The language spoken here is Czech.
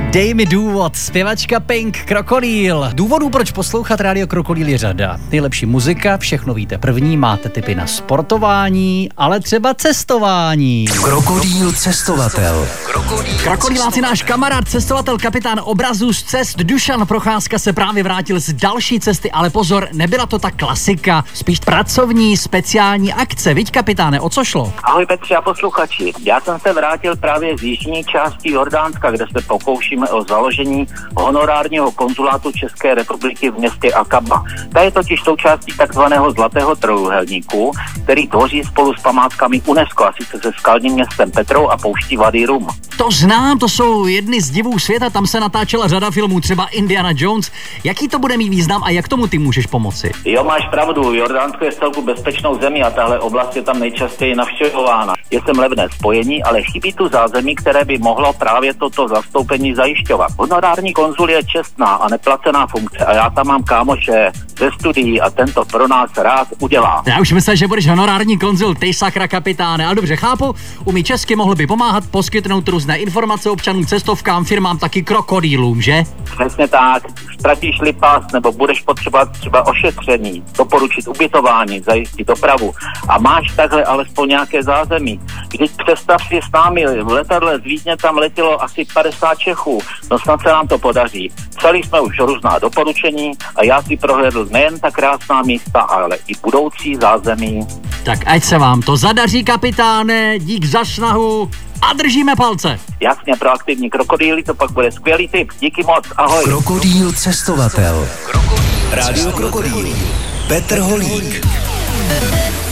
Dej mi důvod, zpěvačka Pink, Krokodýl. Důvodů, proč poslouchat rádio Krokodýl je řada. Nejlepší muzika, všechno víte první, máte tipy na sportování, ale třeba cestování. Krokodýl cestovatel. Krokodýláci, náš kamarád, cestovatel, kapitán obrazů z cest Dušan Procházka se právě vrátil z další cesty, ale pozor, nebyla to ta klasika, spíš pracovní speciální akce. Viď, kapitáne, o co šlo? Ahoj Petře a posluchači, já jsem se vrátil právě z jižní části Jordánska, kde se pokoušíme o založení honorárního konzulátu České republiky v městě Akaba. Ta je totiž součástí takzvaného Zlatého trojúhelníku, který tvoří spolu s památkami UNESCO, a sice se skalním městem Petrou a pouští Wadi Rum. To znám, to jsou jedny z divů světa, tam se natáčela řada filmů, třeba Indiana Jones. Jaký to bude mít význam a jak tomu ty můžeš pomoci? Jo, máš pravdu, Jordánsko je celku bezpečnou zemí a tahle oblast je tam nejčastěji navštěvována. Je sem levné spojení, ale chybí tu zázemí, které by mohlo právě toto zastoupení zajišťovat. Honorární konzul je čestná a neplacená funkce a já tam mám kámoše ze studií a tento pro nás rád udělá. Já už myslel, že budeš honorární konzul, ty sakra, kapitáne, ale dobře, chápu, umí česky, mohl by pomáhat, poskytnout různé informace občanům, cestovkám, firmám, taky krokodýlům, že? Přesně tak, ztratíš-li pas nebo budeš potřebovat třeba ošetření, doporučit ubytování, zajistit dopravu a máš takhle alespoň nějaké zázemí. Když představ si s námi, v letadle z Vídně tam letělo asi 50 Čechů, no snad se nám to podaří. Psali jsme už různá doporučení a já si prohlédl nejen ta krásná místa, ale i budoucí zázemí. Tak ať se vám to zadaří, kapitáne, dík za snahu a držíme palce. Jasně, pro aktivní krokodýly to pak bude skvělý tip. Díky moc, ahoj. Krokodýl cestovatel. Rádio Krokodýl. Petr Holík.